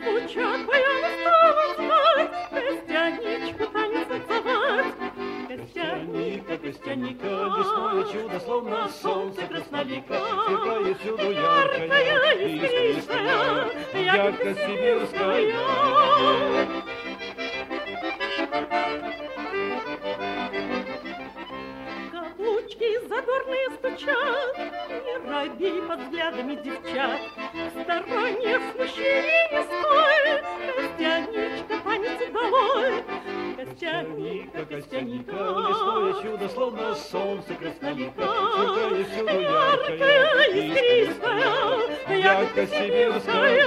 Стучат, баяны станут звать, Костяничку танец танцевать. Костяника, Костяника, лесное чудо, словно солнце краснолика, сверкает всюду яркая, искристая, ярко-сибирская. Каблучки задорные стучат, не робей под взглядами девчат. В стороне смущения не стоит, Костяничка, танец долой. Костяника, Костяника, лесное чудо, словно солнце краснолика, сверкает всюду яркая, искристая, ярко-сибирская.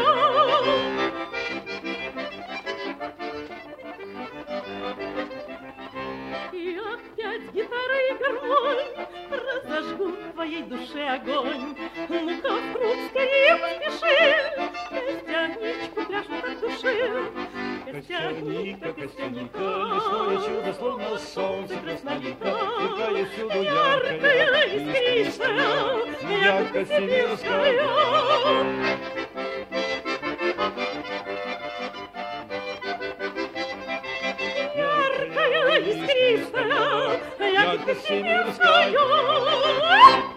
И опять гитара и гармонь разожгут в твоей душе огонь. Ну-ка, в круг скорее поспеши, Костяничку пляшут от души. Костяника, Костяника, лесное чудо, словно солнце краснолика, сверкает всюду яркая, искристая, ярко-сибирская. Искристая, ярко-сибирская. ярко-сибирская.